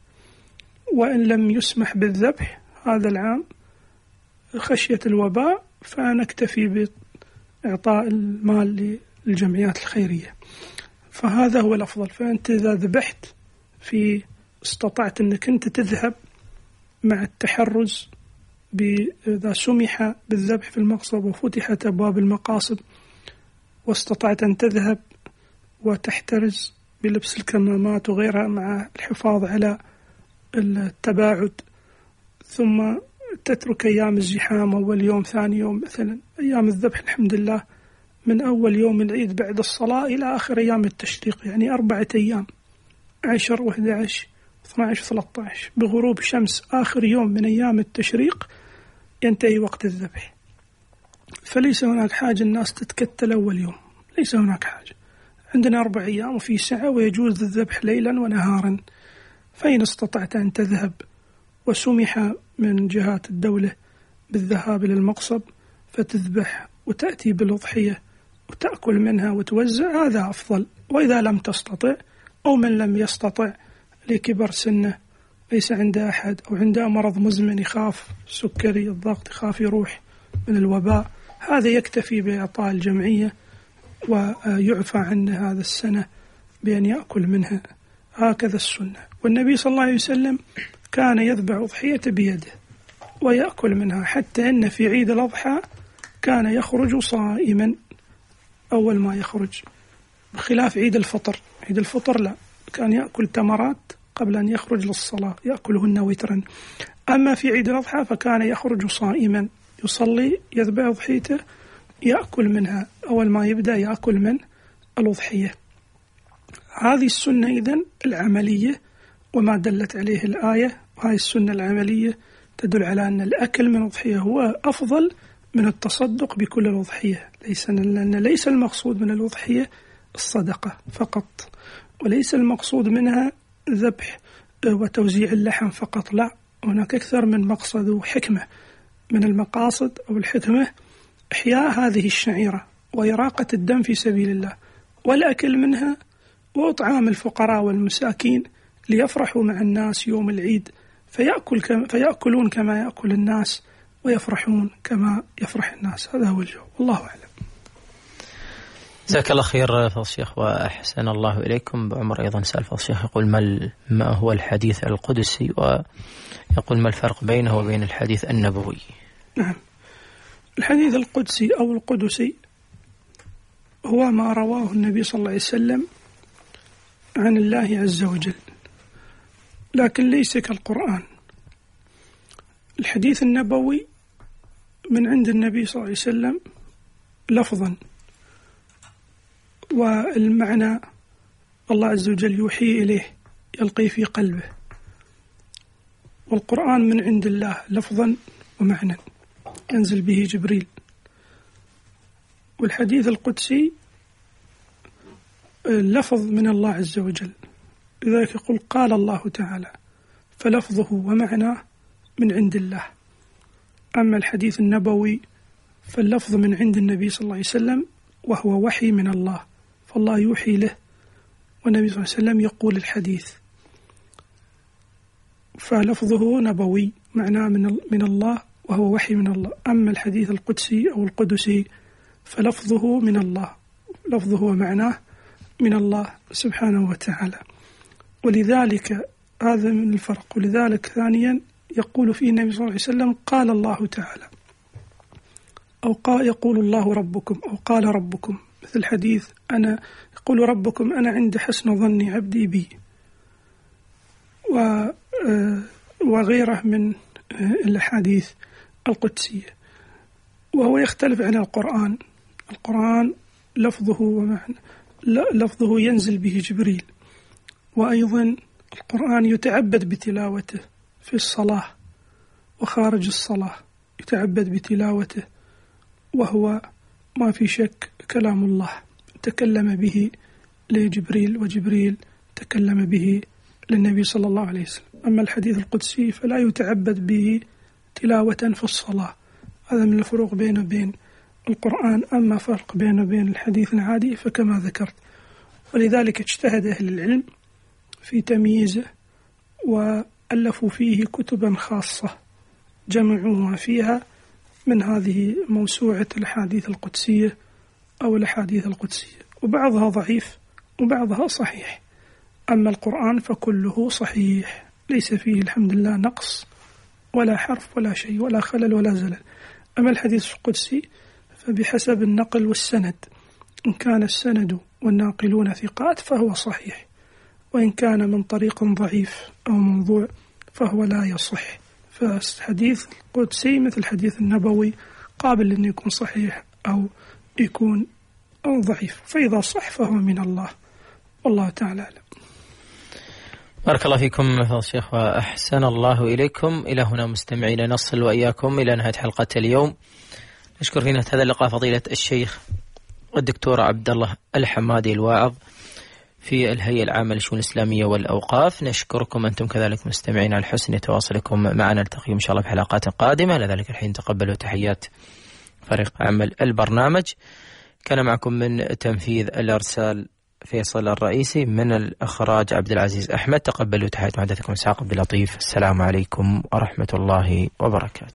وإن لم يسمح بالذبح هذا العام خشية الوباء فنكتفي بإعطاء المال للجمعيات الخيرية، فهذا هو الأفضل. فأنت إذا ذبحت في استطعت أنك أنت تذهب مع التحرز إذا سمح بالذبح في المقصد وفتحت أبواب المقاصد واستطعت أن تذهب وتحترز بلبس الكمامات وغيرها مع الحفاظ على التباعد، ثم تترك أيام الزحام أول يوم ثاني يوم. مثلا أيام الذبح الحمد لله من أول يوم العيد بعد الصلاة إلى آخر أيام التشريق، يعني 4 أيام 10 و11 12 13 بغروب شمس آخر يوم من أيام التشريق ينتهي وقت الذبح. فليس هناك حاجة الناس تتكتل أول يوم، ليس هناك حاجة. عندنا 4 أيام وفي سعة ويجوز الذبح ليلا ونهارا، فإن استطعت أن تذهب وسمح من جهات الدولة بالذهاب إلى المقصد فتذبح وتأتي بالأضحية وتأكل منها وتوزع، هذا أفضل. وإذا لم تستطع أو من لم يستطع لكبر سنه ليس عنده أحد أو عنده مرض مزمن يخاف السكري الضغط يخاف يروح من الوباء، هذا يكتفي بإعطاء الجمعية ويعفى عنه هذا السنة بأن يأكل منها، هكذا السنة. والنبي صلى الله عليه وسلم كان يذبح أضحية بيده ويأكل منها، حتى أن في عيد الأضحى كان يخرج صائما أول ما يخرج، بخلاف عيد الفطر. عيد الفطر لا، كان يأكل تمرات قبل أن يخرج للصلاة يأكلهن وترا. أما في عيد الأضحى فكان يخرج صائما يصلي يذبح أضحيته يأكل منها، أول ما يبدأ يأكل من الأضحية. هذه السنة إذن العملية وما دلت عليه الآية، وهذه السنة العملية تدل على أن الأكل من الأضحية هو أفضل من التصدق بكل الأضحية، لأن ليس المقصود من الأضحية الصدقة فقط، وليس المقصود منها ذبح وتوزيع اللحم فقط، لا، هناك أكثر من مقصد وحكمة. من المقاصد أو الحكمة إحياء هذه الشعيرة وإراقة الدم في سبيل الله، والأكل منها وإطعام الفقراء والمساكين ليفرحوا مع الناس يوم العيد، فيأكلون كما يأكل الناس ويفرحون كما يفرح الناس. هذا هو الجواب، والله أعلم. جزاك الله خير فضل الشيخ وأحسن الله إليكم. بعمر أيضا سأل فضل الشيخ يقول ما هو الحديث القدسي، ويقول ما الفرق بينه وبين الحديث النبوي؟ نعم، الحديث القدسي أو القدسي هو ما رواه النبي صلى الله عليه وسلم عن الله عز وجل، لكن ليس كالقرآن. الحديث النبوي من عند النبي صلى الله عليه وسلم لفظا، والمعنى الله عز وجل يوحي إليه يلقي في قلبه. والقرآن من عند الله لفظا ومعنى ينزل به جبريل. والحديث القدسي لفظ من الله عز وجل، لذلك يقول قال الله تعالى، فلفظه ومعناه من عند الله. أما الحديث النبوي فاللفظ من عند النبي صلى الله عليه وسلم، وهو وحي من الله، فالله يوحي له والنبي صلى الله عليه وسلم يقول الحديث، فلفظه نبوي معناه من الله وهو وحي من الله. أما الحديث القدسي أو القدسي فلفظه من الله، لفظه ومعناه من الله سبحانه وتعالى. ولذلك هذا من الفرق. ولذلك ثانيا يقول فيه النبي صلى الله عليه وسلم قال الله تعالى، أو يقول الله ربكم، أو قال ربكم، مثل حديث أنا يقول ربكم أنا عند حسن ظن عبدي بي، وغيره من الأحاديث القدسية. وهو يختلف عن القرآن. القرآن لفظه ومعنى لفظه ينزل به جبريل، وأيضا القرآن يتعبد بتلاوته في الصلاة وخارج الصلاة، يتعبد بتلاوته، وهو ما في شك كلام الله تكلم به لجبريل، وجبريل تكلم به للنبي صلى الله عليه وسلم. أما الحديث القدسي فلا يتعبد به تلاوة في الصلاة. هذا من الفروق بينه وبين القرآن. أما فرق بينه وبين الحديث العادي فكما ذكرت. ولذلك اجتهد أهل العلم في تمييزه، وألفوا فيه كتبا خاصة جمعوها فيها من هذه موسوعة الأحاديث القدسية أو الأحاديث القدسية، وبعضها ضعيف وبعضها صحيح. أما القرآن فكله صحيح، ليس فيه الحمد لله نقص ولا حرف ولا شيء ولا خلل ولا زلل. أما الحديث القدسي فبحسب النقل والسند، إن كان السند والناقلون ثقات فهو صحيح، وإن كان من طريق ضعيف أو موضوع فهو لا يصح. فالحديث القدسي مثل الحديث النبوي قابل أن يكون صحيح أو يكون أو ضعيف، فإذا صح فهو من الله، والله تعالى أعلم. بارك الله فيكم فضيلة الشيخ وأحسن الله إليكم. إلى هنا مستمعين نصل وإياكم إلى نهاية حلقة اليوم. نشكر في نهاية هذا اللقاء فضيلة الشيخ الدكتور عبد الله الحمادي الواعظ في الهيئة العامة للشؤون الإسلامية والأوقاف. نشكركم أنتم كذلك مستمعين على حسن تواصلكم معنا. نلتقي إن شاء الله في حلقات قادمة. لذلك الحين تقبلوا تحيات فريق عمل البرنامج. كان معكم من تنفيذ الإرسال فيصل الرئيسي، من الإخراج عبد العزيز أحمد. تقبلوا تحيات محدثكم إسحاق عبد اللطيف. السلام عليكم ورحمة الله وبركاته.